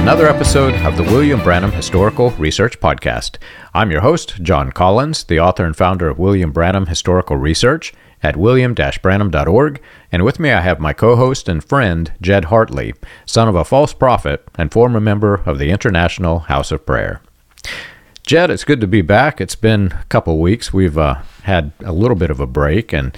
another episode of the William Branham Historical Research Podcast. I'm your host, John Collins, the author and founder of William Branham Historical Research at william-branham.org, and with me I have my co-host and friend, Jed Hartley, son of a false prophet and former member of the International House of Prayer. Jed, it's good to be back. It's been a couple weeks. We've had a little bit of a break, and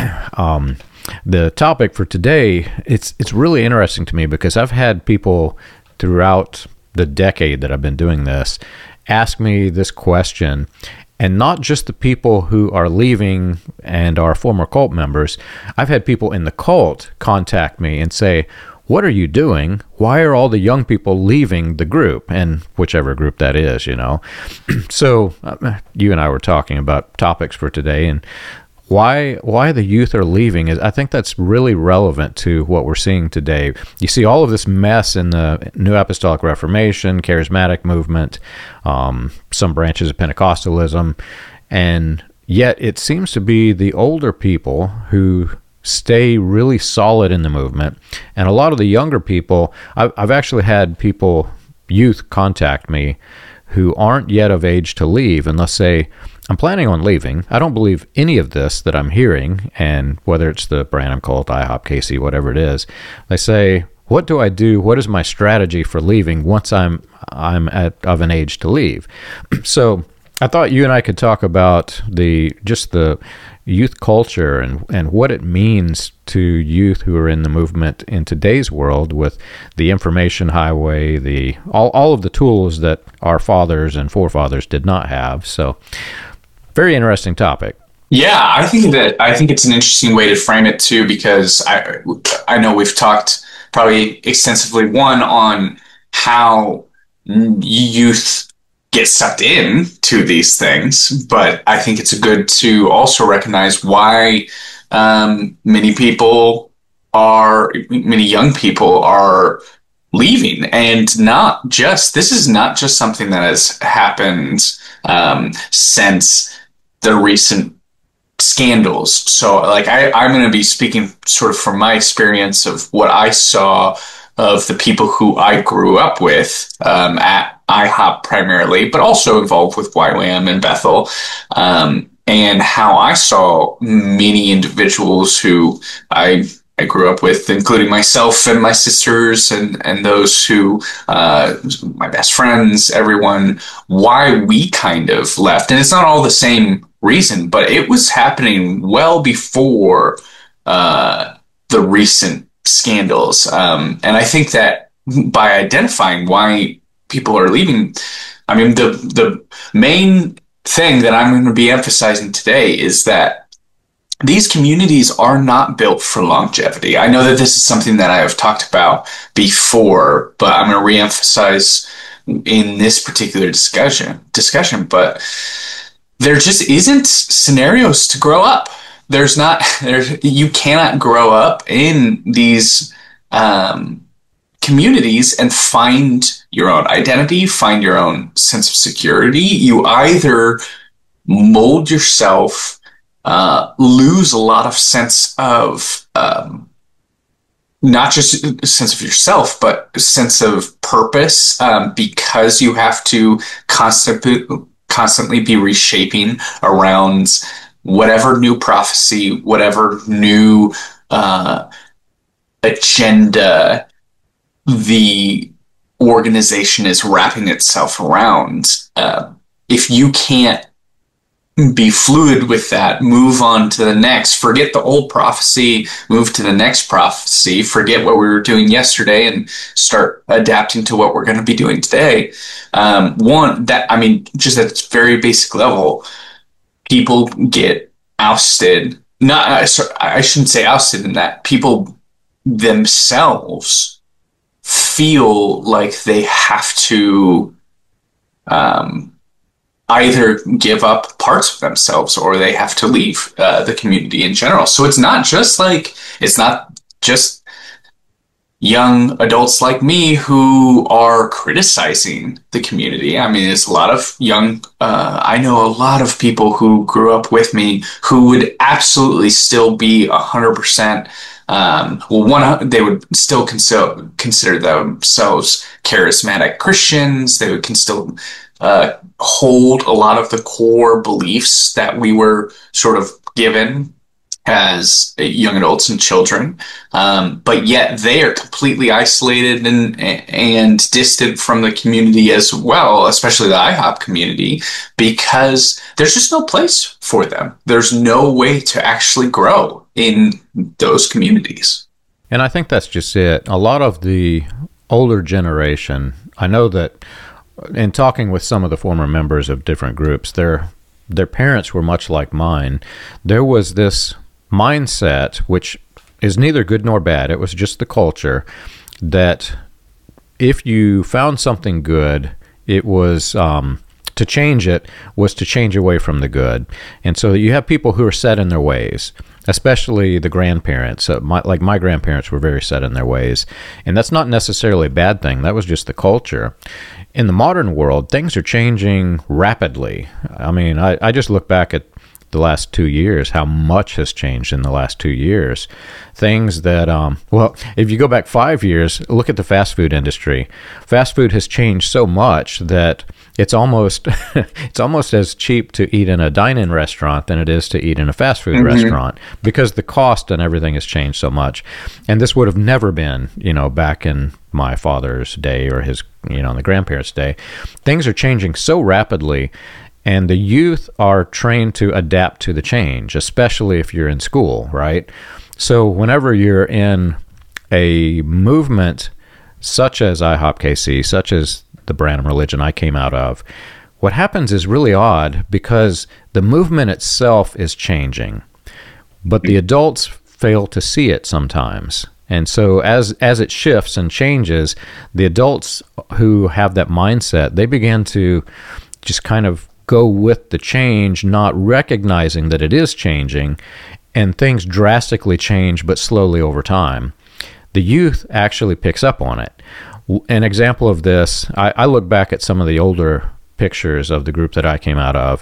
the topic for today, it's really interesting to me because I've had people throughout the decade that I've been doing this ask me this question, and not just the people who are leaving and are former cult members. I've had people in the cult contact me and say, "What are you doing? Why are all the young people leaving the group?" And whichever group that is, you know. So you and I were talking about topics for today, and why the youth are leaving is, I think that's really relevant to what we're seeing today. You see all of this mess in the New Apostolic Reformation, Charismatic movement, some branches of Pentecostalism, and yet it seems to be the older people who stay really solid in the movement, and a lot of the younger people, I've actually had youth contact me who aren't yet of age to leave, and they'll say, "I'm planning on leaving. I don't believe any of this that I'm hearing," and whether it's the Branham cult, IHOP, KC, whatever it is, they say, "What do I do? What is my strategy for leaving once I'm of an age to leave?" So I thought you and I could talk about the youth culture and what it means to youth who are in the movement in today's world with the information highway, all of the tools that our fathers and forefathers did not have. So very interesting topic. Yeah, I think it's an interesting way to frame it too, because I know we've talked probably extensively on how youth get sucked in to these things, but I think it's good to also recognize why many young people are leaving, and this is not just something that has happened since the recent scandals. So I'm going to be speaking sort of from my experience of what I saw of the people who I grew up with at IHOP primarily, but also involved with YWAM and Bethel, and how I saw many individuals who I grew up with, including myself and my sisters and those who, my best friends, everyone, why we kind of left. And it's not all the same reason, but it was happening well before the recent scandals. And I think that by identifying why people are leaving, I mean, the main thing that I'm going to be emphasizing today is that these communities are not built for longevity. I know that this is something that I have talked about before, but I'm going to reemphasize in this particular discussion, but there just isn't scenarios to grow up. You cannot grow up in these communities and find your own identity, find your own sense of security. You either mold yourself, lose a lot of sense of not just a sense of yourself, but a sense of purpose, because you have to constantly be reshaping around whatever new prophecy, whatever new agenda the organization is wrapping itself around. If you can't be fluid with that, move on to the next, forget the old prophecy, move to the next prophecy, forget what we were doing yesterday and start adapting to what we're going to be doing today. Just at its very basic level, people get ousted. I shouldn't say ousted, in that people themselves feel like they have to either give up parts of themselves or they have to leave the community in general. So it's not just young adults like me who are criticizing the community. I mean, there's a lot of I know a lot of people who grew up with me who would absolutely still be 100% Well, one, they would still consider themselves charismatic Christians. They would can still hold a lot of the core beliefs that we were sort of given as young adults and children, but yet they are completely isolated and distant from the community as well, especially the IHOP community, because there's just no place for them. There's no way to actually grow in those communities. And I think that's just it. A lot of the older generation, I know that in talking with some of the former members of different groups, their parents were much like mine. There was this mindset, which is neither good nor bad. It was just the culture that if you found something good, it was to change it was to change away from the good. And so you have people who are set in their ways, especially the grandparents. My grandparents were very set in their ways. And that's not necessarily a bad thing. That was just the culture. In the modern world, things are changing rapidly. I mean, I just look back at the last 2 years, how much has changed in the last 2 years. Things that, well, if you go back 5 years, look at the fast food industry. Fast food has changed so much that it's almost it's almost as cheap to eat in a dine-in restaurant than it is to eat in a fast food restaurant, because the cost and everything has changed so much. And this would have never been, back in my father's day or his, the grandparents' day. Things are changing so rapidly. And the youth are trained to adapt to the change, especially if you're in school, right? So whenever you're in a movement such as IHOP-KC, such as the Branham religion I came out of, what happens is really odd because the movement itself is changing, but the adults fail to see it sometimes. And so as it shifts and changes, the adults who have that mindset, they begin to just kind of go with the change, not recognizing that it is changing, and things drastically change, but slowly over time. The youth actually picks up on it. An example of this, I look back at some of the older pictures of the group that I came out of,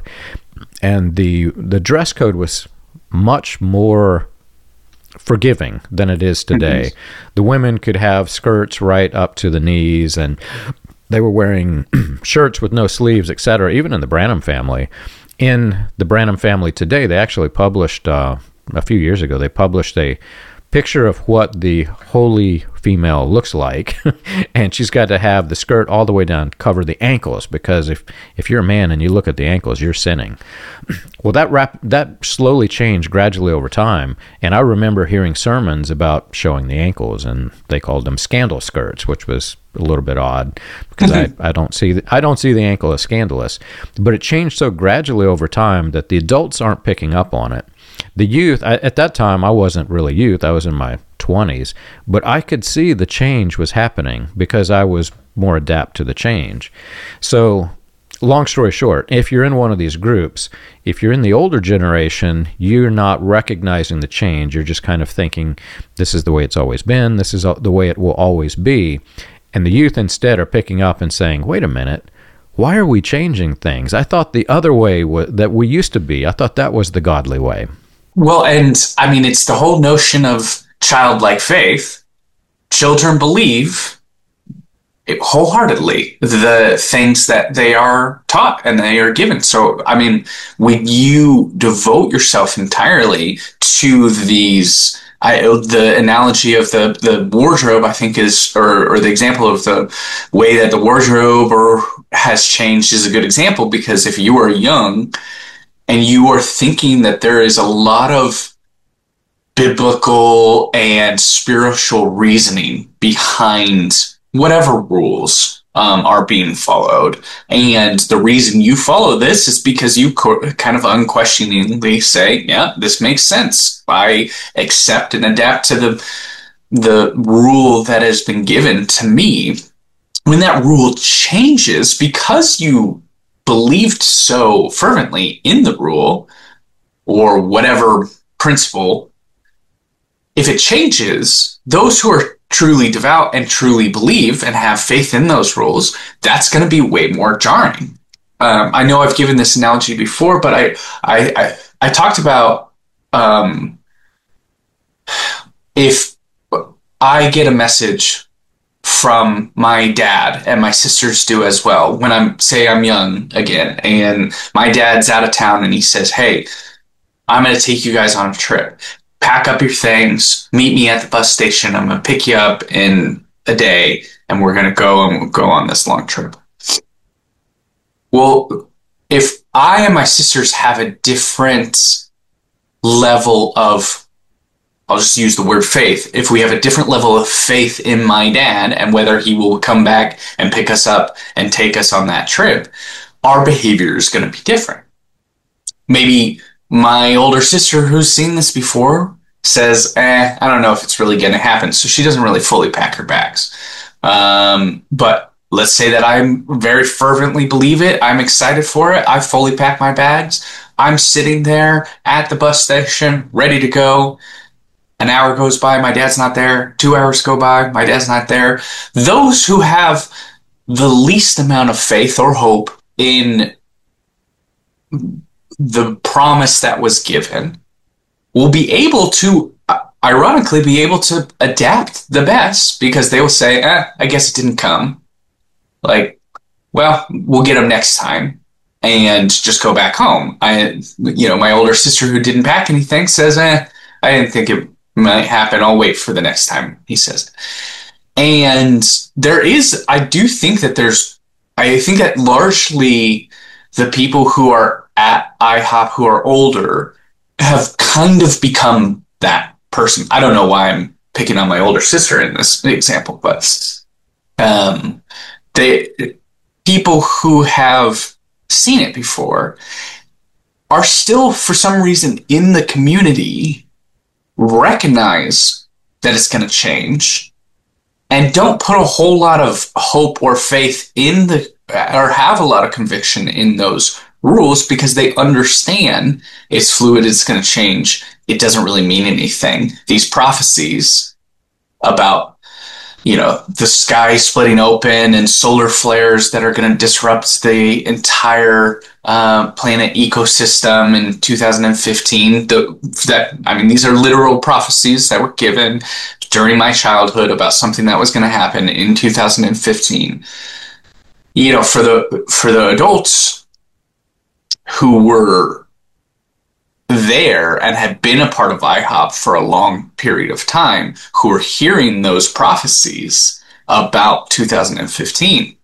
and the dress code was much more forgiving than it is today. The women could have skirts right up to the knees, and they were wearing shirts with no sleeves, etc., even in the Branham family. In the Branham family today, they actually published, a few years ago, they published a picture of what the holy female looks like. And she's got to have the skirt all the way down, cover the ankles, because if you're a man and you look at the ankles, you're sinning. Well, that slowly changed gradually over time. And I remember hearing sermons about showing the ankles, and they called them scandal skirts, which was a little bit odd because I don't see the ankle as scandalous. But it changed so gradually over time that the adults aren't picking up on it. The youth, at that time, I wasn't really youth. I was in my 20s, but I could see the change was happening because I was more adapt to the change. So long story short, if you're in one of these groups, if you're in the older generation, you're not recognizing the change. You're just kind of thinking, this is the way it's always been. This is the way it will always be. And the youth instead are picking up and saying, wait a minute, why are we changing things? I thought the other way that we used to be, I thought that was the godly way. Well, and I mean, it's the whole notion of childlike faith. Children believe wholeheartedly the things that they are taught and they are given. So, I mean, when you devote yourself entirely to these, the analogy of the wardrobe, I think is, or the example of the way that the wardrobe has changed is a good example, because if you are young and you are thinking that there is a lot of biblical and spiritual reasoning behind whatever rules are being followed, and the reason you follow this is because you kind of unquestioningly say, yeah, this makes sense. I accept and adapt to the rule that has been given to me. When that rule changes because you believed so fervently in the rule or whatever principle, if it changes, those who are truly devout and truly believe and have faith in those rules, that's going to be way more jarring. I know I've given this analogy before, but I talked about if I get a message from my dad, and my sisters do as well, when I'm young again, and my dad's out of town and he says, "Hey, I'm going to take you guys on a trip. Pack up your things, meet me at the bus station. I'm going to pick you up in a day, and we're going to go on this long trip." Well, if I and my sisters have a different level of, I'll just use the word faith. If we have a different level of faith in my dad and whether he will come back and pick us up and take us on that trip, our behavior is going to be different. Maybe my older sister, who's seen this before, says, I don't know if it's really going to happen. So she doesn't really fully pack her bags. But let's say that I very fervently believe it. I'm excited for it. I fully pack my bags. I'm sitting there at the bus station, ready to go. An hour goes by, my dad's not there. 2 hours go by, my dad's not there. Those who have the least amount of faith or hope in the promise that was given will be able to, ironically, be able to adapt the best, because they will say, I guess it didn't come. Like, well, we'll get them next time, and just go back home. My older sister, who didn't pack anything, says, I didn't think it might happen. I'll wait for the next time he says it. And I think that largely the people who are at IHOP who are older have kind of become that person. I don't know why I'm picking on my older sister in this example, but people who have seen it before are still, for some reason, in the community, recognize that it's going to change, and don't put a whole lot of hope or faith or have a lot of conviction in those rules, because they understand it's fluid, it's going to change, it doesn't really mean anything. These prophecies about, the sky splitting open and solar flares that are going to disrupt the entire planet ecosystem in 2015. These are literal prophecies that were given during my childhood about something that was going to happen in 2015. For the adults who were there and had been a part of IHOP for a long period of time, who were hearing those prophecies about 2015.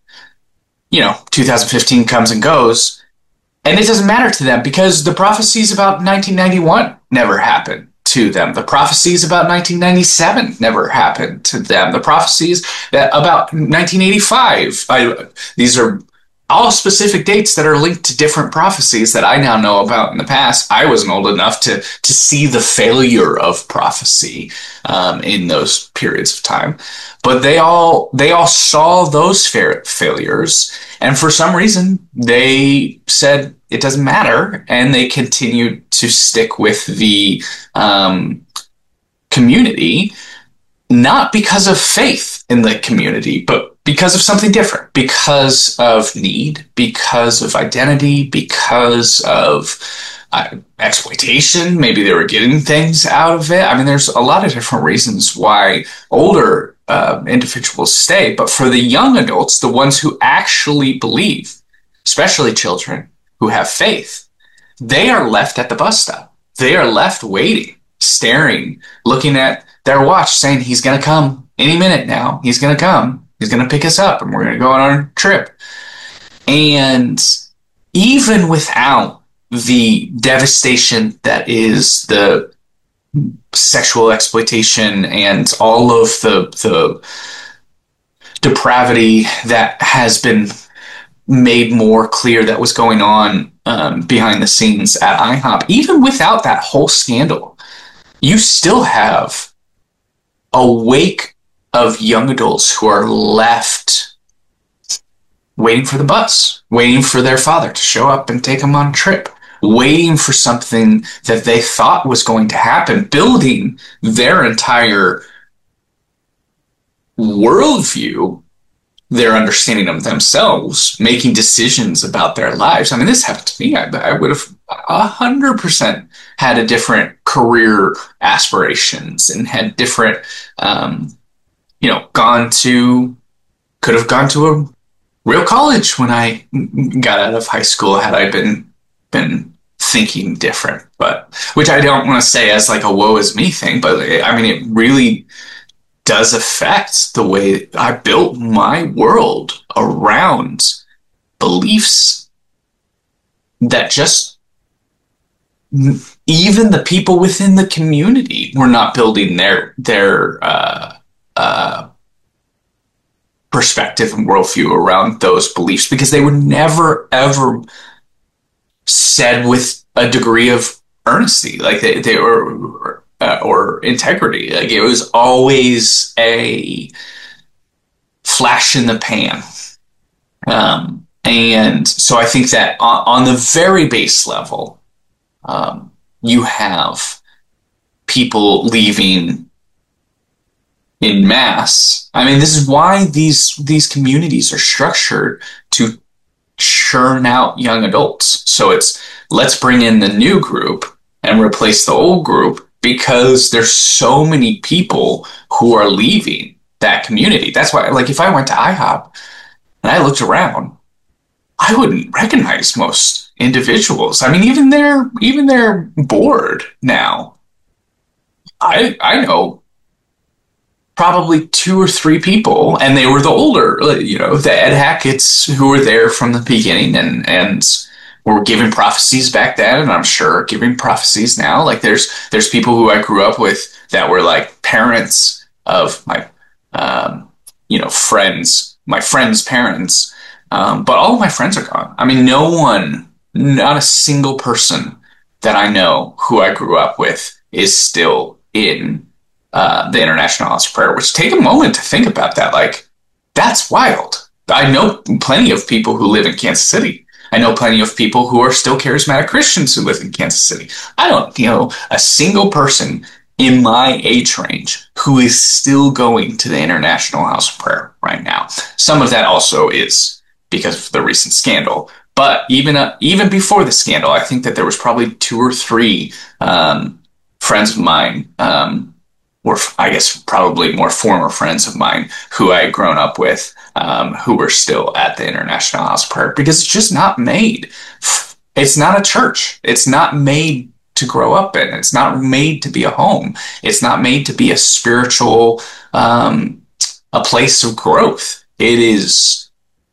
2015 comes and goes, and it doesn't matter to them, because the prophecies about 1991 never happened to them. The prophecies about 1997 never happened to them. The prophecies about 1985, these are all specific dates that are linked to different prophecies that I now know about in the past. I wasn't old enough to see the failure of prophecy in those periods of time, but they all saw those failures, and for some reason they said it doesn't matter, and they continued to stick with the community, not because of faith in the community, but because of something different, because of need, because of identity, because of exploitation. Maybe they were getting things out of it. There's a lot of different reasons why older individuals stay. But for the young adults, the ones who actually believe, especially children who have faith, they are left at the bus stop. They are left waiting, staring, looking at their watch, saying, he's going to come any minute now. He's going to come. He's going to pick us up, and we're going to go on our trip. And even without the devastation that is the sexual exploitation and all of the depravity that has been made more clear that was going on behind the scenes at IHOP, even without that whole scandal, you still have a wake of young adults who are left waiting for the bus, waiting for their father to show up and take them on a trip, waiting for something that they thought was going to happen, building their entire worldview, their understanding of themselves, making decisions about their lives. This happened to me. 100% had a different career aspirations and had different, you know, could have gone to a real college when I got out of high school had I been thinking different. But which I don't want to say as like a woe is me thing, but I mean it really does affect the way I built my world around beliefs that just even the people within the community were not building their perspective and worldview around those beliefs because they were never ever said with a degree of earnesty, like they were or integrity. Like it was always a flash in the pan. And so I think that on the very base level, you have people leaving in mass. I mean, this is why these communities are structured to churn out young adults. So it's let's bring in the new group and replace the old group because there's so many people who are leaving that community. That's why, like, if I went to IHOP and I looked around, I wouldn't recognize most individuals. I mean, even their board now. I know probably two or three people, and they were the older, you know, the Ed Hackett's who were there from the beginning and were giving prophecies back then, and I'm sure giving prophecies now. Like there's people who I grew up with that were like parents of my, you know, friends, my friends' parents. But all of my friends are gone. I mean, not a single person that I know who I grew up with is still in the International House of Prayer, which take a moment to think about that. Like, that's wild. I know plenty of people who live in Kansas City. I know plenty of people who are still charismatic Christians who live in Kansas City. I don't know a single person in my age range who is still going to the International House of Prayer right now. Some of that also is because of the recent scandal. But even before the scandal, I think that there was probably two or three friends of mine, or I guess probably more former friends of mine who I had grown up with, who were still at the International House of Prayer because it's just not made. It's not a church. It's not made to grow up in. It's not made to be a home. It's not made to be a spiritual, a place of growth. It is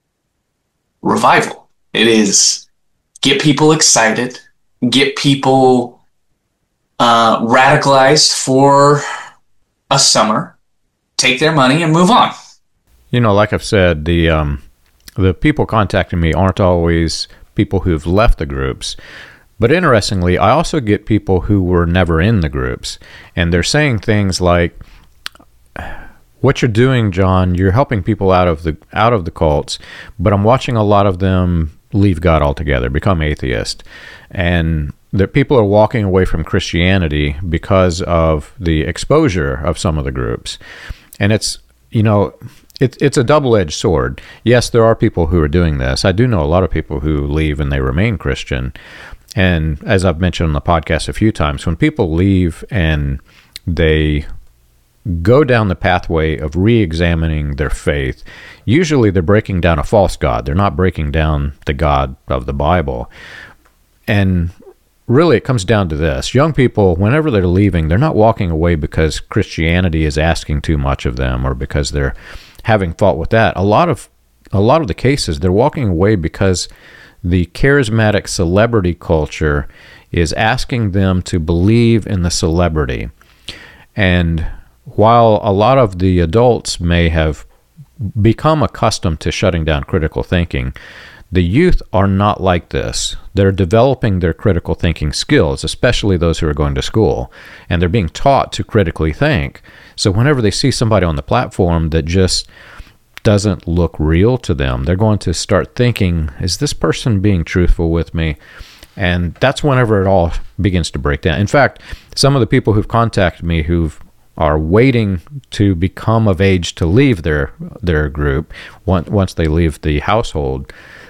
revival. It is get people excited, get people radicalized for a summer, take their money and move on. You know, like I've said, the people contacting me aren't always people who've left the groups. But interestingly, I also get people who were never in the groups, and they're saying things like, "What you're doing, John, you're helping people out of the cults, but I'm watching a lot of them leave God altogether, become atheist, and that people are walking away from Christianity because of the exposure of some of the groups." And it's, you know, it's a double-edged sword. Yes, there are people who are doing this. I do know a lot of people who leave and they remain Christian. And as I've mentioned on the podcast a few times, when people leave and they go down the pathway of re-examining their faith, usually they're breaking down a false God. They're not breaking down the God of the Bible. And really, it comes down to this. Young people, whenever they're leaving, they're not walking away because Christianity is asking too much of them or because they're having fault with that. A lot of the cases, they're walking away because the charismatic celebrity culture is asking them to believe in the celebrity. And while a lot of the adults may have become accustomed to shutting down critical thinking, the youth are not like this. They're developing their critical thinking skills, especially those who are going to school, and they're being taught to critically think. So whenever they see somebody on the platform that just doesn't look real to them, they're going to start thinking, is this person being truthful with me? And that's whenever it all begins to break down. In fact, some of the people who've contacted me who are waiting to become of age to leave their group once they leave the household,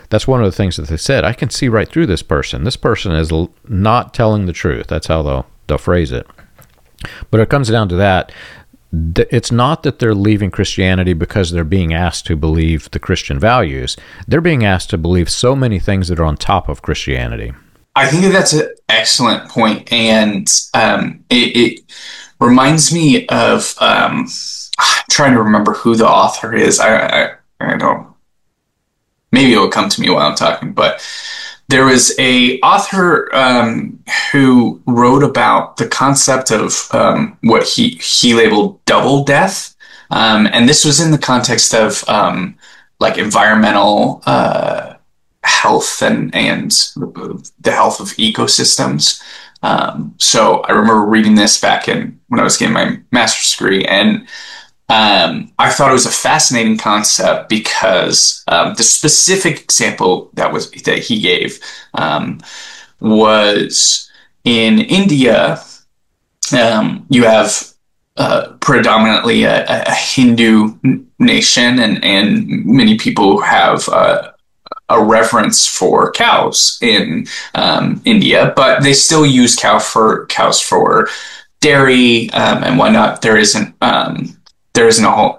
That's one of the things that they said. I can see right through this person. This person is not telling the truth. That's how they'll phrase it. But it comes down to that. It's not that they're leaving Christianity because they're being asked to believe the Christian values. They're being asked to believe so many things that are on top of Christianity. I think that's an excellent point, and it reminds me of I'm trying to remember who the author is. I don't. Maybe it will come to me while I'm talking, but there was a author who wrote about the concept of what he labeled double death, and this was in the context of like environmental health and the health of ecosystems. So I remember reading this back when I was getting my master's degree, and I thought it was a fascinating concept because the specific example that he gave was in India. You have predominantly a Hindu nation, and many people have a reverence for cows in India, but they still use cows for dairy and whatnot. There isn't a whole.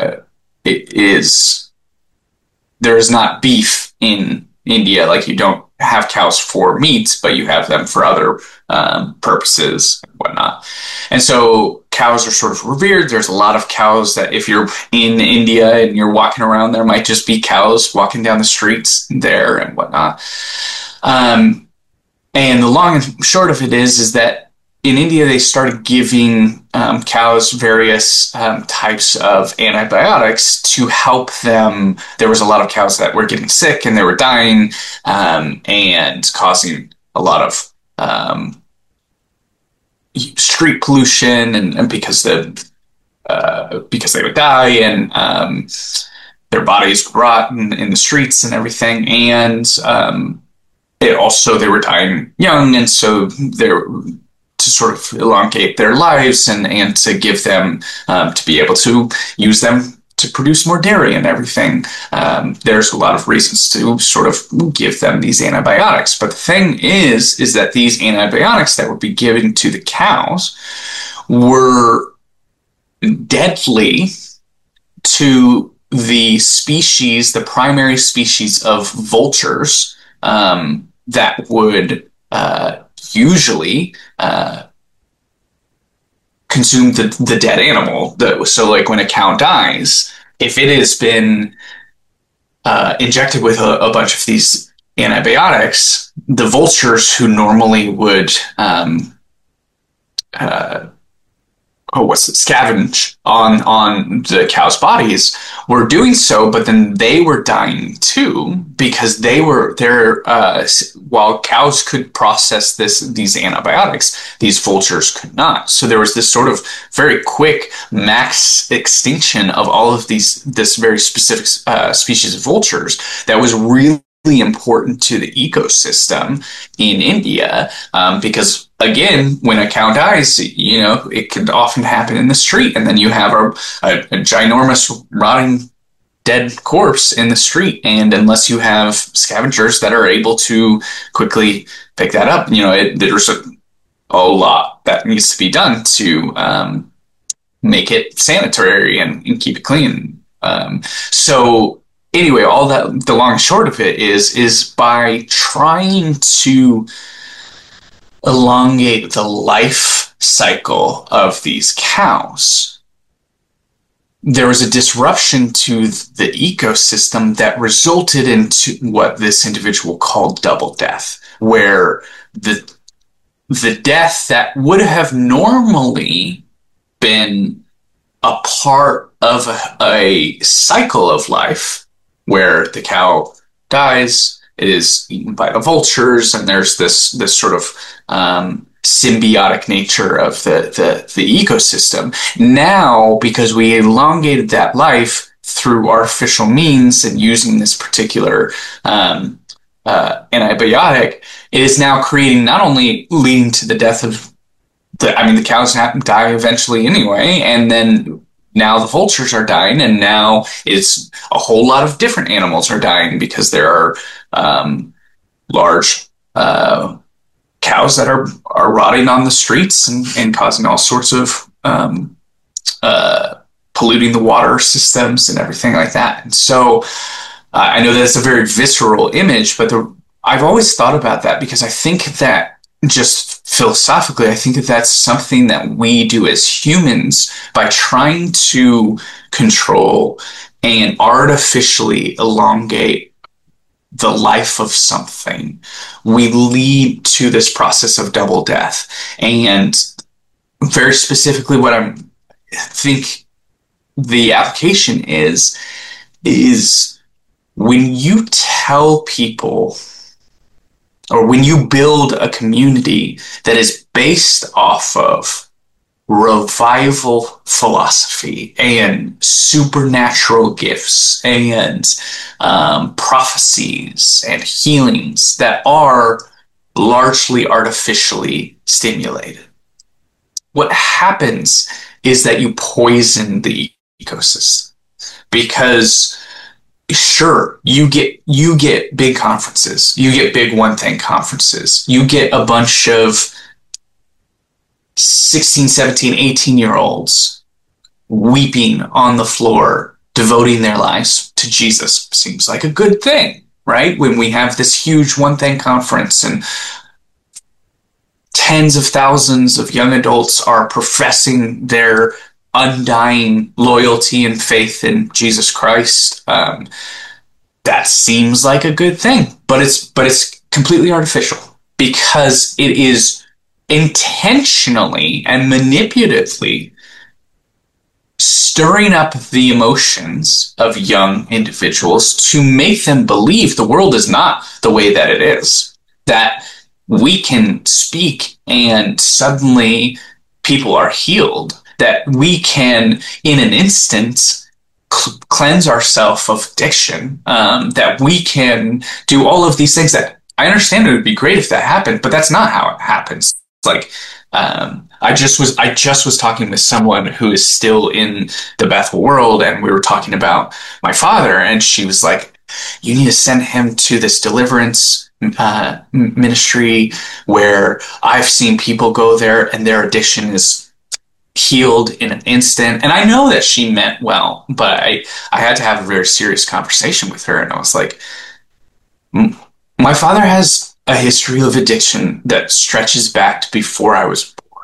There is not beef in India. Like, you don't have cows for meat, but you have them for other purposes and whatnot. And so cows are sort of revered. There's a lot of cows that if you're in India and you're walking around, there might just be cows walking down the streets there and whatnot. And the long and short of it is that in India, they started giving cows various types of antibiotics to help them. There was a lot of cows that were getting sick and they were dying and causing a lot of street pollution, and because they would die and their bodies would rot in the streets and everything. And they were dying young, and so to sort of elongate their lives and to give them to be able to use them to produce more dairy and everything. There's a lot of reasons to sort of give them these antibiotics. But the thing is that these antibiotics that would be given to the cows were deadly to the primary species of vultures that would usually consume the dead animal. So like when a cow dies, if it has been injected with a bunch of these antibiotics, the vultures who normally would scavenge on the cow's bodies were doing so, but then they were dying too, because while cows could process these antibiotics, these vultures could not. So there was this sort of very quick mass extinction of all of this very specific species of vultures that was really important to the ecosystem in India, because again, when a cow dies, it can often happen in the street, and then you have a ginormous rotting dead corpse in the street. And unless you have scavengers that are able to quickly pick that up, there's a lot that needs to be done to make it sanitary and keep it clean. So anyway, all that, the long and short of it is by trying to elongate the life cycle of these cows, there was a disruption to the ecosystem that resulted into what this individual called double death, where the death that would have normally been a part of a cycle of life, where the cow dies, it is eaten by the vultures, and there's this sort of symbiotic nature of the ecosystem. Now, because we elongated that life through artificial means and using this particular antibiotic, it is now creating, not only leading to the death of the cows die eventually anyway, and then now the vultures are dying, and now it's a whole lot of different animals are dying because there are large cows that are rotting on the streets and causing all sorts of polluting the water systems and everything like that. And so I know that's a very visceral image, but I've always thought about that because I think that just philosophically, I think that that's something that we do as humans by trying to control and artificially elongate the life of something. We lead to this process of double death. And very specifically, what I think the application is when you tell people, or when you build a community that is based off of revival philosophy and supernatural gifts and prophecies and healings that are largely artificially stimulated, what happens is that you poison the ecosystem. Because sure, you get big conferences, you get big one thing conferences, you get a bunch of 16, 17, 18-year-olds weeping on the floor, devoting their lives to Jesus. Seems like a good thing, right? When we have this huge one thing conference and tens of thousands of young adults are professing their undying loyalty and faith in Jesus Christ, that seems like a good thing, but it's completely artificial because it is intentionally and manipulatively stirring up the emotions of young individuals to make them believe the world is not the way that it is, that we can speak and suddenly people are healed, that we can, in an instant, cleanse ourselves of addiction, that we can do all of these things that I understand it would be great if that happened, but that's not how it happens. Like, I just was talking with someone who is still in the Bethel world, and we were talking about my father, and she was like, you need to send him to this deliverance ministry where I've seen people go there and their addiction is healed in an instant. And I know that she meant well, but I had to have a very serious conversation with her. And I was like, my father has a history of addiction that stretches back to before I was born.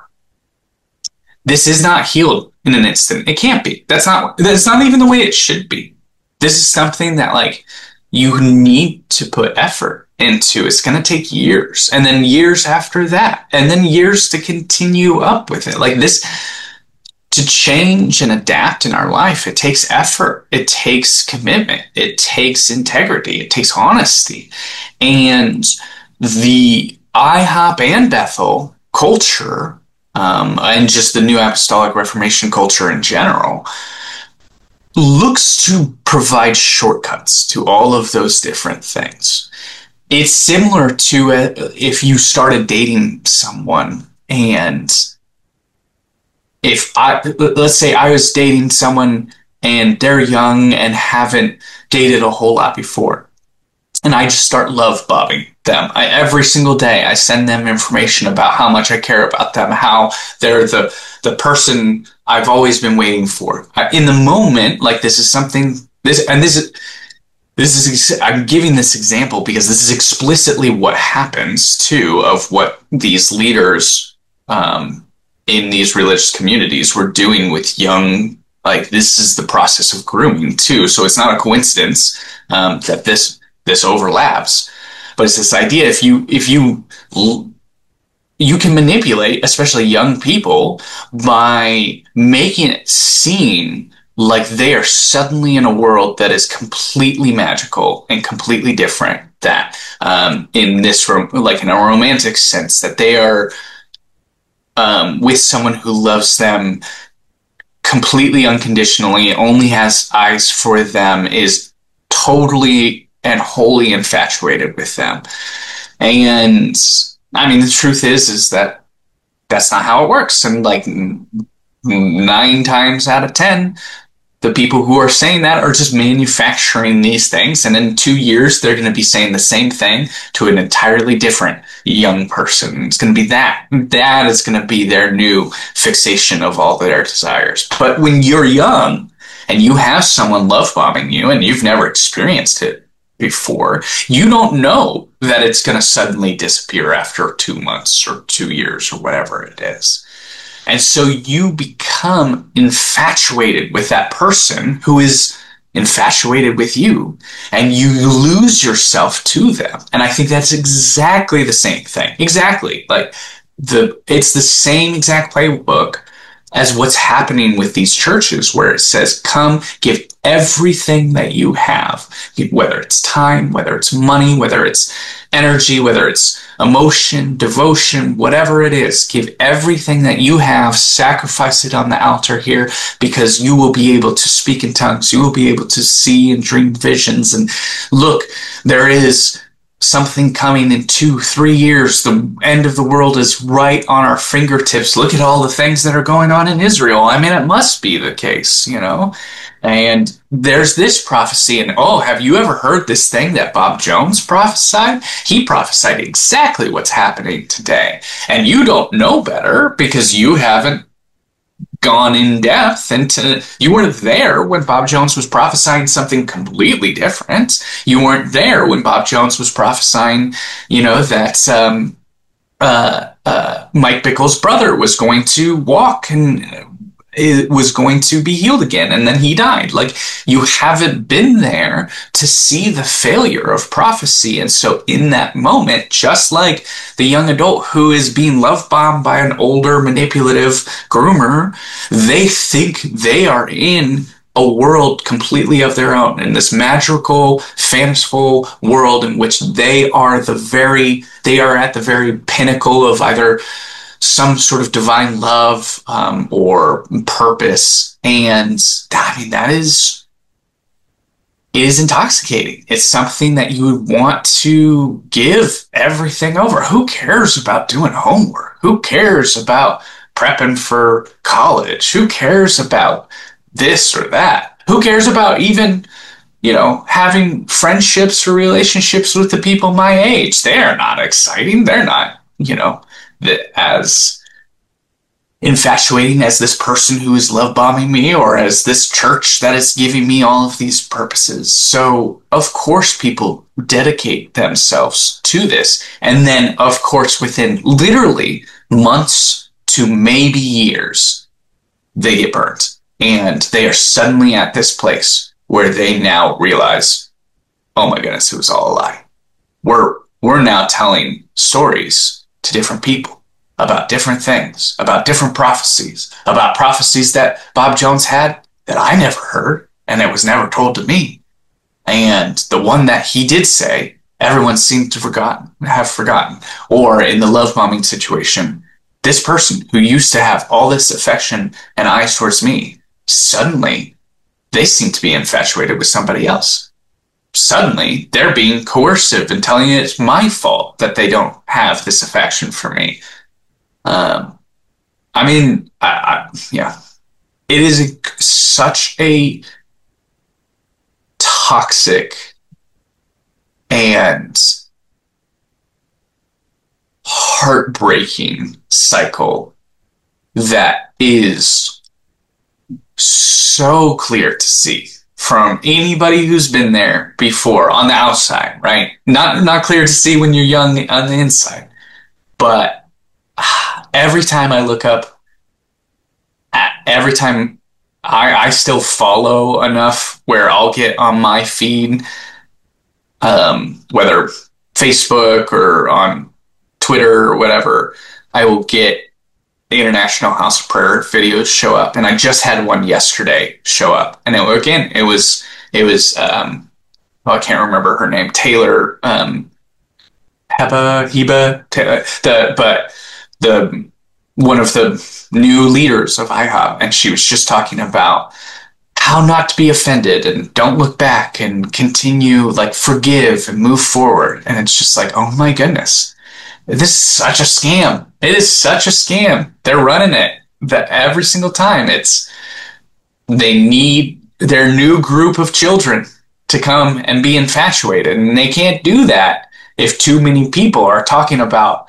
This is not healed in an instant. It can't be. That's not even the way it should be. This is something that, like, you need to put effort into. It's going to take years, and then years after that, and then years to continue up with it. Like this, to change and adapt in our life, it takes effort. It takes commitment. It takes integrity. It takes honesty. And the IHOP and Bethel culture, and just the New Apostolic Reformation culture in general, looks to provide shortcuts to all of those different things. It's similar to if you started dating someone, and let's say I was dating someone and they're young and haven't dated a whole lot before, and I just start love bombing them. Every single day I send them information about how much I care about them, how they're the person I've always been waiting for. In the moment, like I'm giving this example because this is explicitly what happens too, of what these leaders in these religious communities were doing with young. Like, this is the process of grooming too. So it's not a coincidence that this overlaps, but it's this idea: if you can manipulate, especially young people, by making it seem like they are suddenly in a world that is completely magical and completely different. That in this like in a romantic sense, that they are with someone who loves them completely unconditionally, only has eyes for them, is totally and wholly infatuated with them. And I mean, the truth is that that's not how it works. And like, 9 times out of 10, the people who are saying that are just manufacturing these things. And in 2 years, they're going to be saying the same thing to an entirely different young person. It's going to be that. That is going to be their new fixation of all their desires. But when you're young and you have someone love bombing you and you've never experienced it before, you don't know that it's going to suddenly disappear after 2 months or 2 years or whatever it is. And so you become infatuated with that person who is infatuated with you, and you lose yourself to them. And I think that's exactly the same thing. Exactly. Like it's the same exact playbook as what's happening with these churches, where it says, come give everything that you have, whether it's time, whether it's money, whether it's energy, whether it's emotion, devotion, whatever it is, give everything that you have, sacrifice it on the altar here, because you will be able to speak in tongues. You will be able to see and dream visions. And look, there is something coming in 2-3 years. The end of the world is right on our fingertips. Look at all the things that are going on in Israel. I mean, it must be the case, you know? And there's this prophecy, and oh, have you ever heard this thing that Bob Jones prophesied? He prophesied exactly what's happening today. And you don't know better because you haven't gone in depth into, you weren't there when Bob Jones was prophesying something completely different. You weren't there when Bob Jones was prophesying, that Mike Bickle's brother was going to walk and it was going to be healed again, and then he died. Like, you haven't been there to see the failure of prophecy. And so in that moment, just like the young adult who is being love bombed by an older manipulative groomer, they think they are in a world completely of their own, in this magical, fanciful world in which they are at the very pinnacle of either some sort of divine love or purpose. And I mean, it is intoxicating. It's something that you would want to give everything over. Who cares about doing homework? Who cares about prepping for college? Who cares about this or that? Who cares about even, having friendships or relationships with the people my age? They're not exciting. They're not, as infatuating as this person who is love bombing me, or as this church that is giving me all of these purposes. So of course people dedicate themselves to this. And then of course within literally months to maybe years, they get burnt. And they are suddenly at this place where they now realize, oh my goodness, it was all a lie. We're now telling stories to different people about different things, about different prophecies, about prophecies that Bob Jones had that I never heard and that was never told to me. And the one that he did say, everyone seemed to have forgotten. Or in the love bombing situation, this person who used to have all this affection and eyes towards me, suddenly they seem to be infatuated with somebody else. Suddenly they're being coercive and telling you it's my fault that they don't have this affection for me. It is such a toxic and heartbreaking cycle that is so clear to see from anybody who's been there before on the outside, right? Not clear to see when you're young on the inside. But every time I look up, every time I still follow enough where I'll get on my feed, whether Facebook or on Twitter or whatever, I will get the International House of Prayer videos show up. And I just had one yesterday show up. And it was I can't remember her name, Taylor, Heba, but the one of the new leaders of IHOP, and she was just talking about how not to be offended and don't look back and continue, like, forgive and move forward. And it's just like, oh my goodness, this is such a scam. It is such a scam. They're running it. that every single time they need their new group of children to come and be infatuated. And they can't do that if too many people are talking about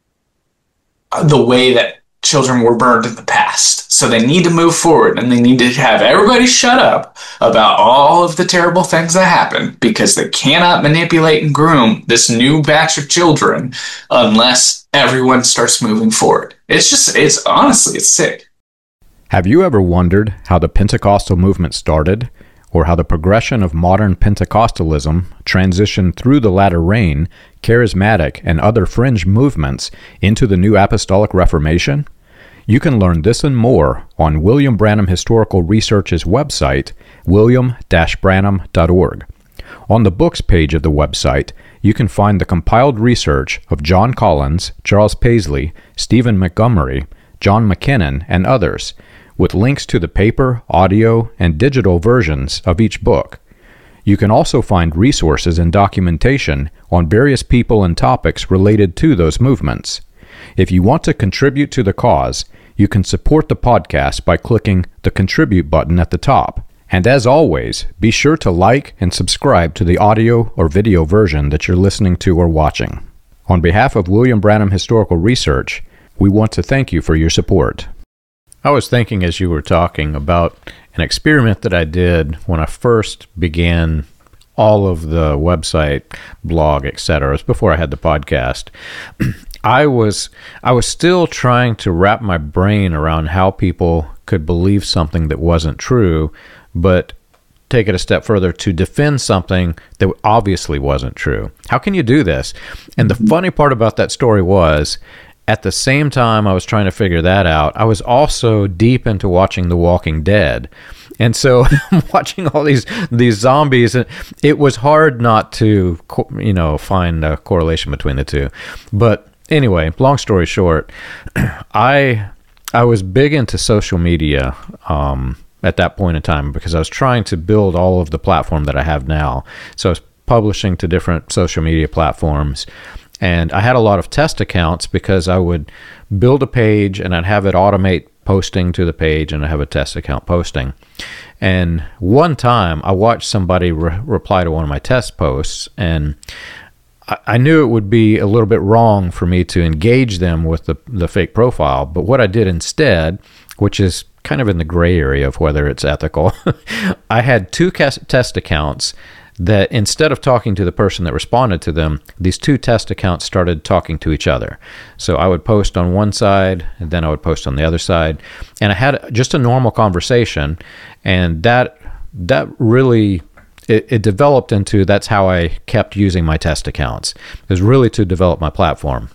the way that children were burned in the past. So they need to move forward, and they need to have everybody shut up about all of the terrible things that happen, because they cannot manipulate and groom this new batch of children unless everyone starts moving forward. It's honestly, it's sick. Have you ever wondered how the Pentecostal movement started, or how the progression of modern Pentecostalism transitioned through the latter rain, charismatic, and other fringe movements into the New Apostolic Reformation? You can learn this and more on William Branham Historical Research's website, william-branham.org. On the books page of the website, you can find the compiled research of John Collins, Charles Paisley, Stephen Montgomery, John McKinnon, and others, with links to the paper, audio, and digital versions of each book. You can also find resources and documentation on various people and topics related to those movements. If you want to contribute to the cause, you can support the podcast by clicking the Contribute button at the top. And as always, be sure to like and subscribe to the audio or video version that you're listening to or watching. On behalf of William Branham Historical Research, we want to thank you for your support. I was thinking as you were talking about an experiment that I did when I first began all of the website, blog, etc. It was before I had the podcast. I was still trying to wrap my brain around how people could believe something that wasn't true, but take it a step further to defend something that obviously wasn't true. How can you do this? And the funny part about that story was, at the same time I was trying to figure that out, I was also deep into watching The Walking Dead. And so watching all these zombies, it was hard not to, find a correlation between the two. But anyway, long story short, I was big into social media at that point in time, because I was trying to build all of the platform that I have now. So I was publishing to different social media platforms. And I had a lot of test accounts because I would build a page and I'd have it automate posting to the page, and I have a test account posting. And one time I watched somebody reply to one of my test posts, and I knew it would be a little bit wrong for me to engage them with the fake profile. But what I did instead, which is kind of in the gray area of whether it's ethical, I had two test accounts that instead of talking to the person that responded to them, these two test accounts started talking to each other. So I would post on one side, and then I would post on the other side. And I had just a normal conversation, and that really, it developed into, that's how I kept using my test accounts. It was really to develop my platform.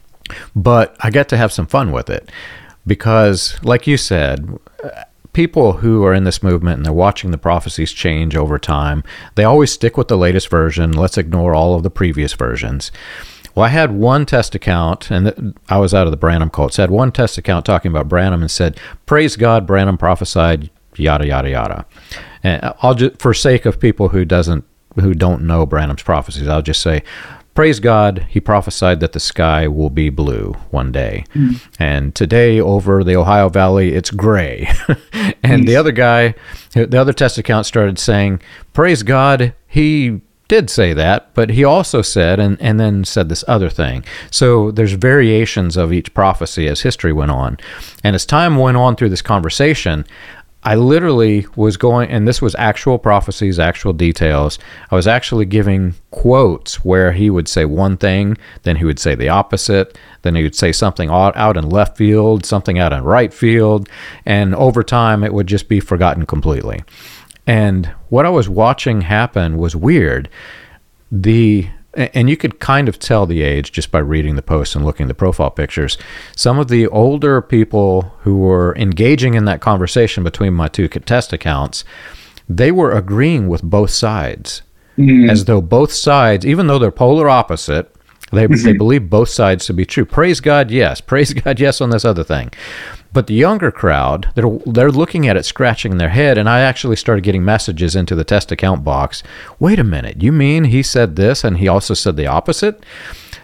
But I got to have some fun with it because, like you said, people who are in this movement and they're watching the prophecies change over time, they always stick with the latest version. Let's ignore all of the previous versions. Well, I had one test account, and I was out of the Branham cult, so I had one test account talking about Branham and said, "Praise God, Branham prophesied, yada, yada, yada." And I'll just, for sake of people who don't know Branham's prophecies, I'll just say, "Praise God, he prophesied that the sky will be blue one day. And today over the Ohio Valley, it's gray." And the other test account started saying, "Praise God, he did say that, but he also said," and then said this other thing. So there's variations of each prophecy as history went on. And as time went on through this conversation, I literally was going, and this was actual prophecies, actual details. I was actually giving quotes where he would say one thing, then he would say the opposite, then he would say something out in left field, something out in right field, and over time it would just be forgotten completely. And what I was watching happen was weird. And you could kind of tell the age just by reading the posts and looking at the profile pictures. Some of the older people who were engaging in that conversation between my two test accounts, they were agreeing with both sides, as though both sides, even though they're polar opposite, they believe both sides to be true. Praise God, yes. Praise God, yes on this other thing. But the younger crowd, they're looking at it, scratching their head, and I actually started getting messages into the test account box. Wait a minute, you mean he said this and he also said the opposite?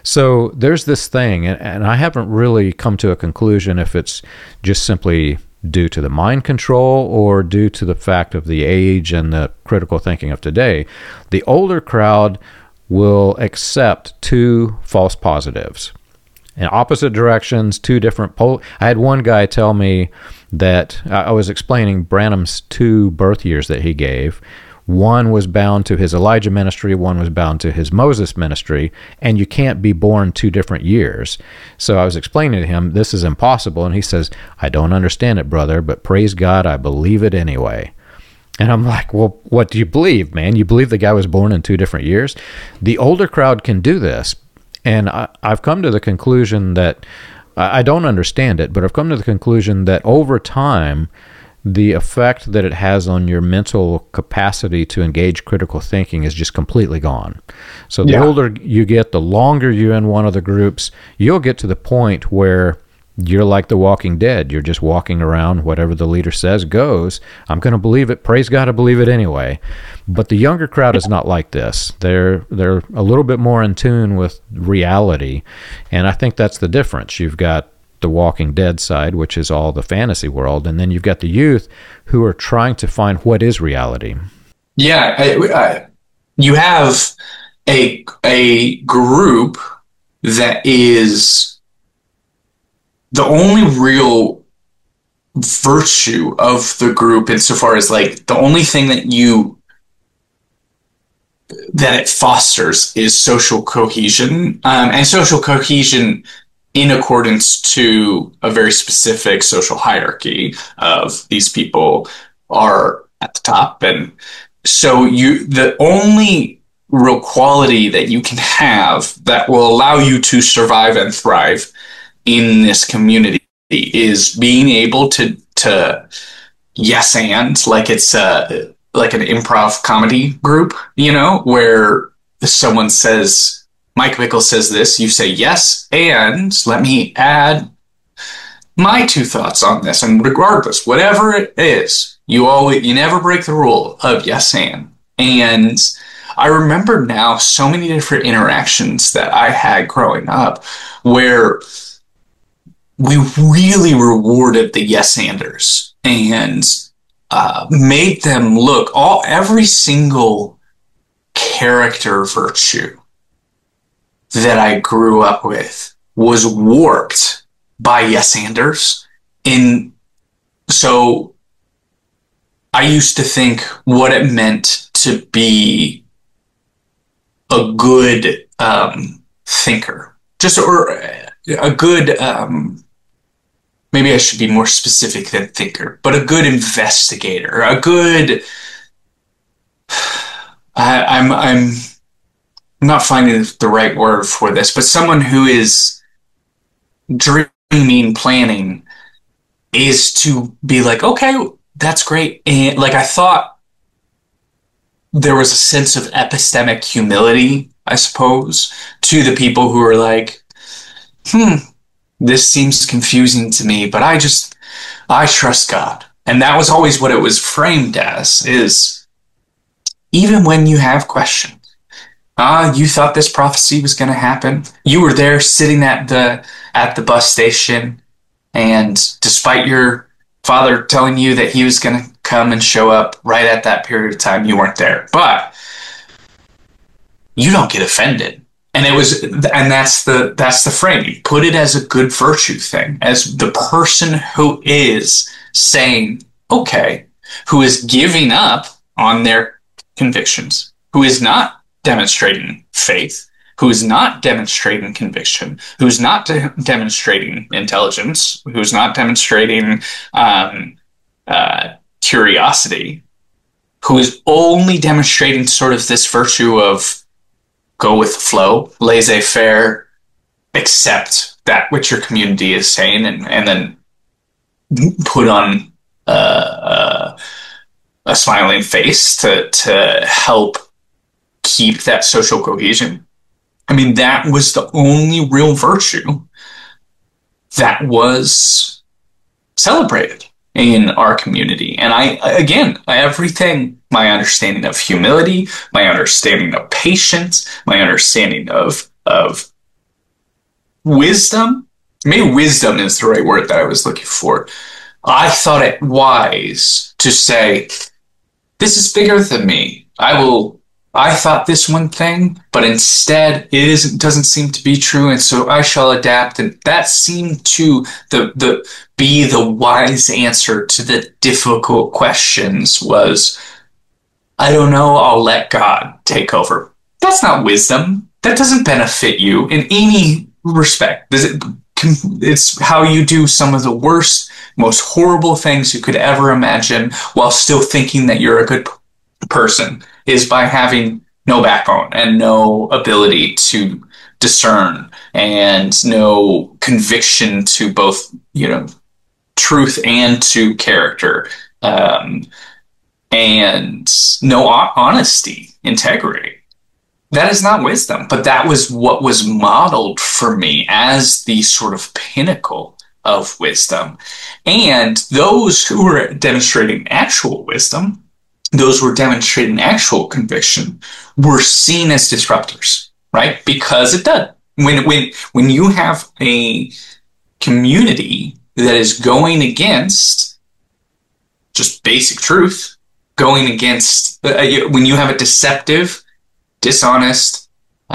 So there's this thing, and I haven't really come to a conclusion if it's just simply due to the mind control or due to the fact of the age and the critical thinking of today. The older crowd will accept two false positives in opposite directions, two different I had one guy tell me that I was explaining Branham's two birth years that he gave. One was bound to his Elijah ministry, one was bound to his Moses ministry, and you can't be born 2 different years. So I was explaining to him, this is impossible, and he says, I don't understand it, brother, but praise God, I believe it anyway. And I'm like, well, what do you believe, man? You believe the guy was born in 2 different years? The older crowd can do this, and I've come to the conclusion that, I don't understand it, but I've come to the conclusion that over time, the effect that it has on your mental capacity to engage critical thinking is just completely gone. So the older you get, the longer you're in one of the groups, you'll get to the point where you're like the Walking Dead. You're just walking around, whatever the leader says goes. I'm going to believe it. Praise God, I believe it anyway. But the younger crowd is not like this. They're a little bit more in tune with reality, and I think that's the difference. You've got the Walking Dead side, which is all the fantasy world, and then you've got the youth who are trying to find what is reality. Yeah, you have a group that is the only real virtue of the group, insofar as like the only thing that it fosters is social cohesion, and social cohesion in accordance to a very specific social hierarchy of these people are at the top. And so the only real quality that you can have that will allow you to survive and thrive in this community is being able to yes and, like it's like an improv comedy group, where someone says, Mike Bickle says this, you say yes, and let me add my 2 thoughts on this. And regardless, whatever it is, you never break the rule of yes and. And I remember now so many different interactions that I had growing up where we really rewarded the yes-anders and made them look every single character virtue that I grew up with was warped by yes-anders. So I used to think what it meant to be a good thinker, or a good, maybe I should be more specific than thinker, but a good investigator, a good, I'm not finding the right word for this, but someone who is dreaming, planning, is to be like, okay, that's great. And like, I thought there was a sense of epistemic humility, I suppose, to the people who are like, this seems confusing to me, but I trust God. And that was always what it was framed as, is even when you have questions, you thought this prophecy was going to happen. You were there sitting at the bus station, and despite your father telling you that he was going to come and show up right at that period of time, you weren't there. But you don't get offended. And that's the frame. You put it as a good virtue thing, as the person who is saying, okay, who is giving up on their convictions, who is not demonstrating faith, who is not demonstrating conviction, who's not demonstrating intelligence, who's not demonstrating curiosity, who is only demonstrating sort of this virtue of go with the flow, laissez-faire, accept that which your community is saying, and then put on a smiling face to help keep that social cohesion. I mean, that was the only real virtue that was celebrated in our community. And everything, my understanding of humility, my understanding of patience, my understanding of wisdom, maybe wisdom is the right word that I was looking for. I thought it wise to say, this is bigger than me. I thought this one thing, but instead doesn't seem to be true, and so I shall adapt. And that seemed to be the wise answer to the difficult questions was, I don't know, I'll let God take over. That's not wisdom. That doesn't benefit you in any respect. It's how you do some of the worst, most horrible things you could ever imagine while still thinking that you're a good person, is by having no backbone and no ability to discern and no conviction to both, truth and to character, and no honesty, integrity. That is not wisdom, but that was what was modeled for me as the sort of pinnacle of wisdom. And those who were demonstrating actual wisdom, those who were demonstrating actual conviction, were seen as disruptors, right? Because it does. When you have a community that is going against just basic truth, going against, when you have a deceptive, dishonest,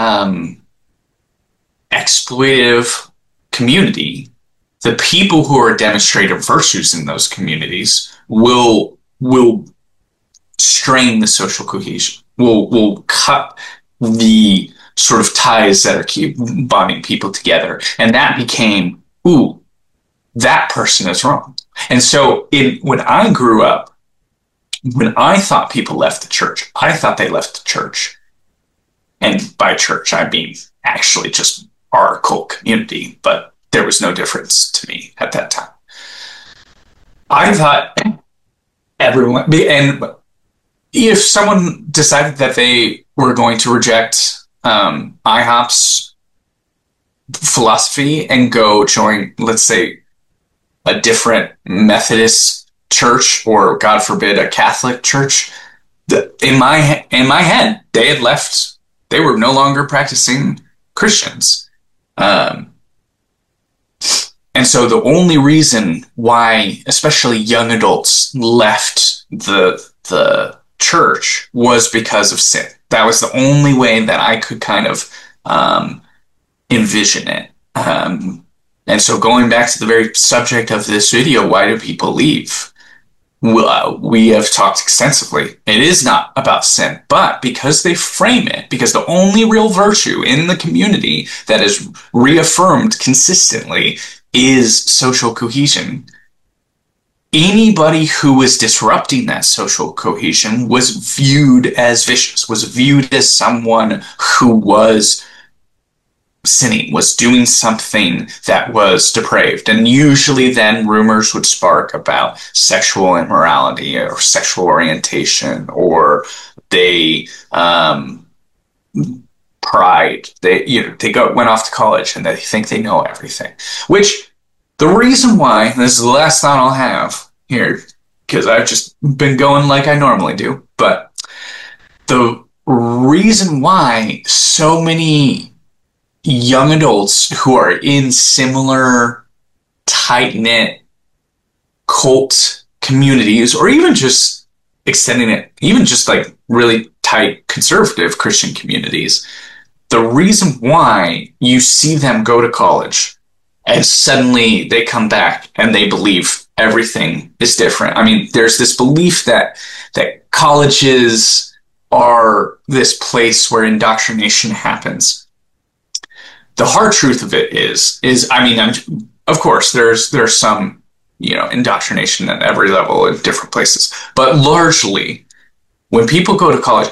exploitative community, the people who are demonstrating virtues in those communities will strain the social cohesion, will cut the sort of ties that are keep bonding people together. And that became, that person is wrong. And so when I grew up, when I thought people left the church, I thought they left the church. And by church, I mean actually just our cult community, but there was no difference to me at that time. I thought everyone, and if someone decided that they were going to reject IHOP's philosophy and go join, let's say, a different Methodist church, or God forbid, a Catholic church, in my head, they had left. They were no longer practicing Christians. And so the only reason why, especially young adults, left the church was because of sin. That was the only way that I could kind of envision it. And so going back to the very subject of this video, why do people leave? We have talked extensively. It is not about sin, but because they frame it, because the only real virtue in the community that is reaffirmed consistently is social cohesion. Anybody who was disrupting that social cohesion was viewed as vicious, was viewed as someone who was sinning, was doing something that was depraved. And usually then rumors would spark about sexual immorality or sexual orientation, or they pride. They went off to college and they think they know everything. Which the reason why, and this is the last thought I'll have here, because I've just been going like I normally do, but the reason why so many young adults who are in similar tight-knit cult communities, or even just extending it, even just like really tight conservative Christian communities, the reason why you see them go to college and suddenly they come back and they believe everything is different. I mean, there's this belief that colleges are this place where indoctrination happens. The hard truth of it is I mean, of course, there's some, indoctrination at every level in different places, but largely, when people go to college,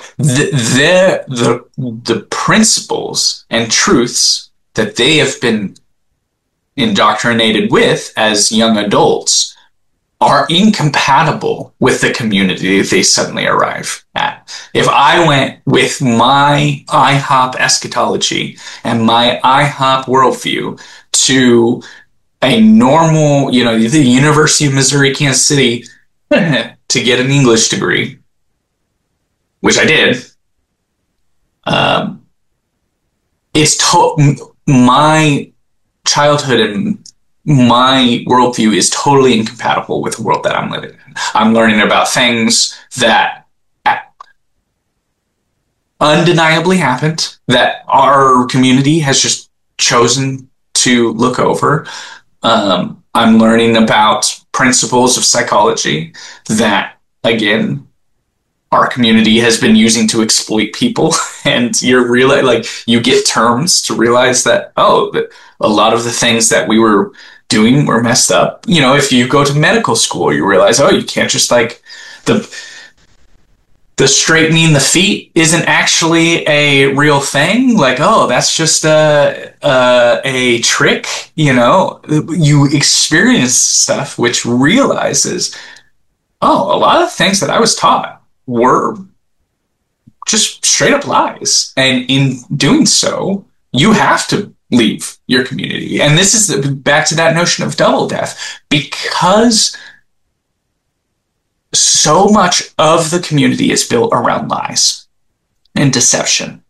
the principles and truths that they have been indoctrinated with as young adults are incompatible with the community they suddenly arrive at. If I went with my IHOP eschatology and my IHOP worldview to a normal, the University of Missouri, Kansas City, to get an English degree, which I did, my childhood and my worldview is totally incompatible with the world that I'm living in. I'm learning about things that undeniably happened, that our community has just chosen to look over. I'm learning about principles of psychology that, again, our community has been using to exploit people. And you get terms to realize that, a lot of the things that we were doing were messed up. If you go to medical school, you realize, you can't just the straightening the feet isn't actually a real thing. That's just a trick. You experience stuff which realizes, a lot of things that I was taught were just straight up lies. And in doing so, you have to leave your community. And this is back to that notion of double death, because so much of the community is built around lies and deception.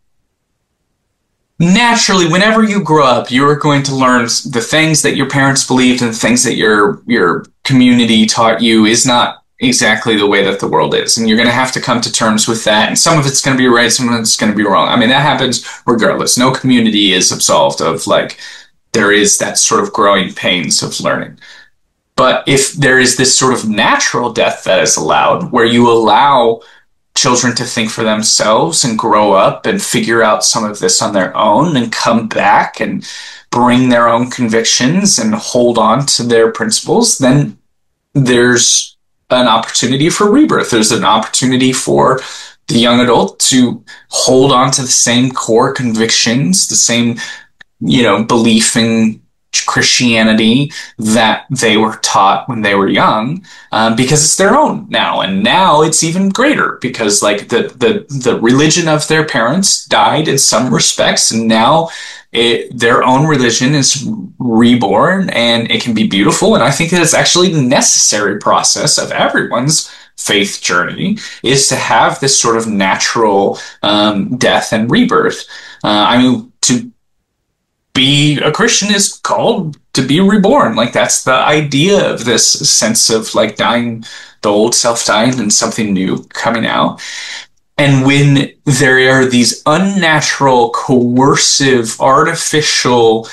Naturally, whenever you grow up, you're going to learn the things that your parents believed and the things that your community taught you is not exactly the way that the world is. And you're going to have to come to terms with that. And some of it's going to be right, some of it's going to be wrong. I mean, that happens regardless. No community is absolved of, there is that sort of growing pains of learning. But if there is this sort of natural death that is allowed, where you allow children to think for themselves and grow up and figure out some of this on their own and come back and bring their own convictions and hold on to their principles, then there's an opportunity for rebirth. There's an opportunity for the young adult to hold on to the same core convictions, the same, belief in Christianity that they were taught when they were young, because it's their own now. And now it's even greater because the religion of their parents died in some respects, and now their own religion is reborn, and it can be beautiful. And I think that it's actually the necessary process of everyone's faith journey is to have this sort of natural death and rebirth. To be a Christian is called to be reborn. That's the idea of this sense of dying, the old self dying and something new coming out. And when there are these unnatural, coercive, artificial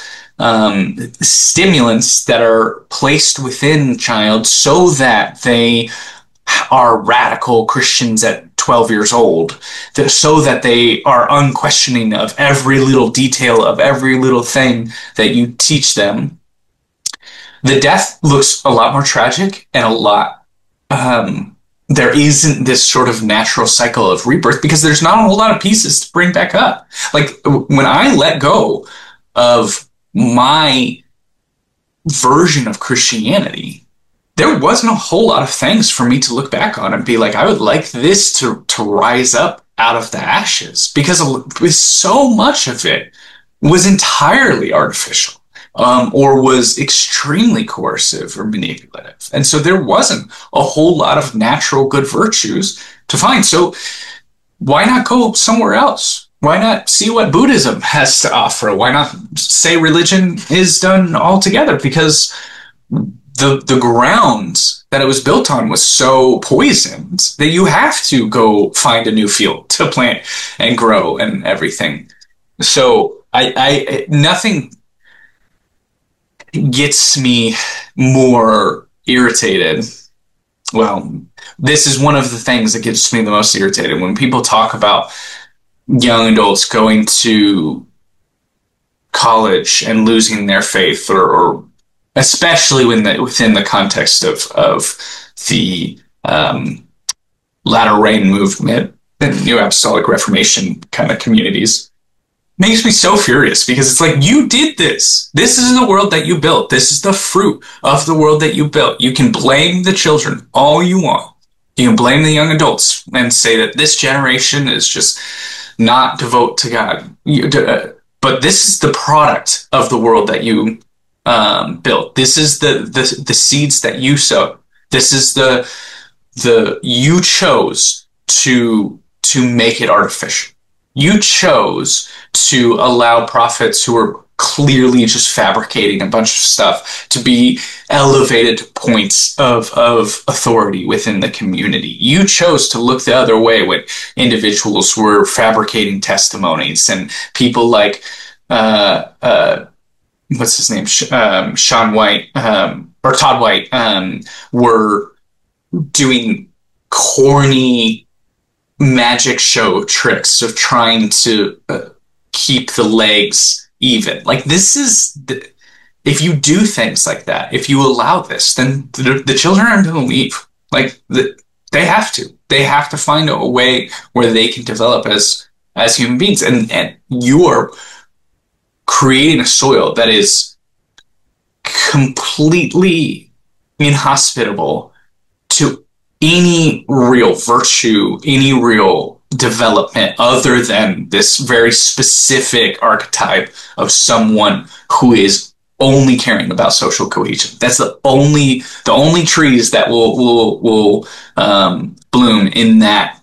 stimulants that are placed within the child so that they are radical Christians at 12 years old, so that they are unquestioning of every little detail of every little thing that you teach them, the death looks a lot more tragic and a lot, there isn't this sort of natural cycle of rebirth because there's not a whole lot of pieces to bring back up. When I let go of my version of Christianity, there wasn't a whole lot of things for me to look back on and be I would like this to rise up out of the ashes, because so much of it was entirely artificial, or was extremely coercive or manipulative. And so there wasn't a whole lot of natural good virtues to find. So why not go somewhere else? Why not see what Buddhism has to offer? Why not say religion is done altogether? Because the ground that it was built on was so poisoned that you have to go find a new field to plant and grow and everything. So I nothing gets me more irritated. Well, this is one of the things that gets me the most irritated when people talk about young adults going to college and losing their faith, or especially within the context of the Latter Rain movement and New Apostolic Reformation kind of communities. Makes me so furious, because it's you did this. This is the world that you built. This is the fruit of the world that you built. You can blame the children all you want. You can blame the young adults and say that this generation is just not devote to God. But this is the product of the world that you built. This is the seeds that you sowed. This is you chose to make it artificial. You chose to allow prophets who were clearly just fabricating a bunch of stuff to be elevated points of authority within the community. You chose to look the other way when individuals were fabricating testimonies, and people like what's his name, Sean White, or Todd White, were doing corny magic show tricks of trying to keep the legs even. Like, this is if you do things like that, if you allow this, then the children aren't going to leave. Like, they have to find a way where they can develop as human beings, and you are creating a soil that is completely inhospitable to any real virtue, any real development other than this very specific archetype of someone who is only caring about social cohesion. That's the only trees that will bloom in that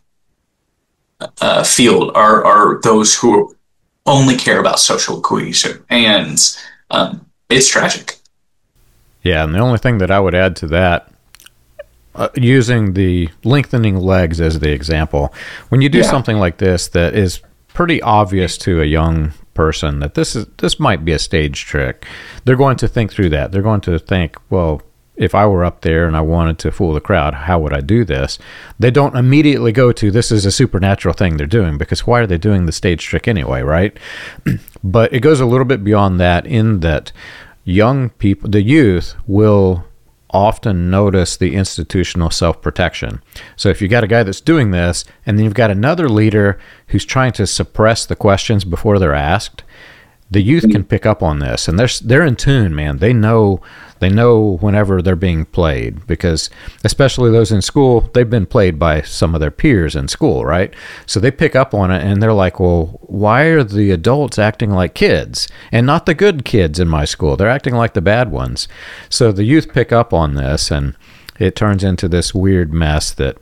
field are those who only care about social cohesion, and it's tragic. Yeah, and the only thing that I would add to that, using the lengthening legs as the example, when you do something like this that is pretty obvious to a young person that this might be a stage trick, they're going to think through that. They're going to think, well, if I were up there and I wanted to fool the crowd, how would I do this? They don't immediately go to, this is a supernatural thing they're doing, because why are they doing the stage trick anyway, right? But it goes a little bit beyond that, in that young people, the youth, will often notice the institutional self-protection. So if you got a guy that's doing this, and then you've got another leader who's trying to suppress the questions before they're asked, the youth can pick up on this, and they're in tune, man. They know whenever they're being played, because especially those in school, they've been played by some of their peers in school, right? So they pick up on it, and they're like, well, why are the adults acting like kids and not the good kids in my school? They're acting like the bad ones. So the youth pick up on this, and it turns into this weird mess that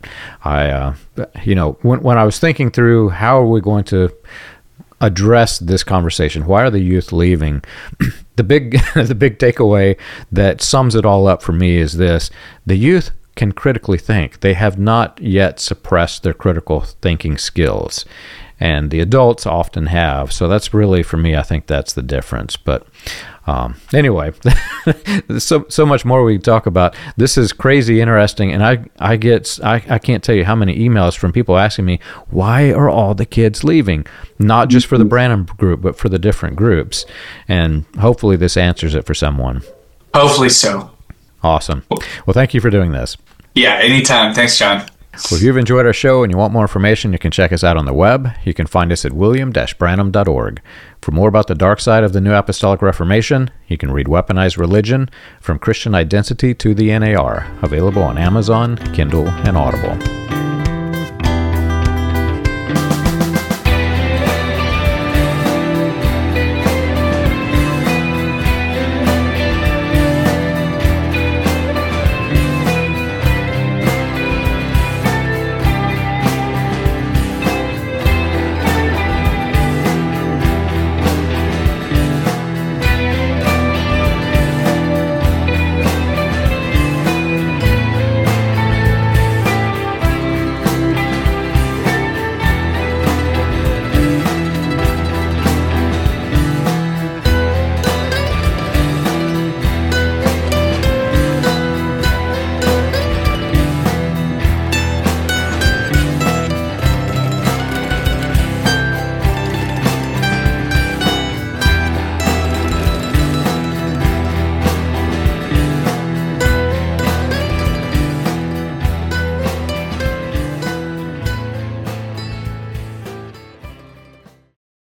when I was thinking through how are we going to address this conversation, why are the youth leaving? The big takeaway that sums it all up for me is this: the youth can critically think. They have not yet suppressed their critical thinking skills, and the adults often have. So that's really, for me, I think that's the difference. But anyway, so much more we can talk about. This is crazy interesting, and I can't tell you how many emails from people asking me, why are all the kids leaving? Not just for the Branham group, but for the different groups. And hopefully this answers it for someone. Hopefully so. Awesome. Well, thank you for doing this. Yeah, anytime. Thanks, John. Well, if you've enjoyed our show and you want more information, you can check us out on the web. You can find us at william-branham.org. For more about the dark side of the New Apostolic Reformation, you can read Weaponized Religion: From Christian Identity to the NAR, available on Amazon, Kindle, and Audible.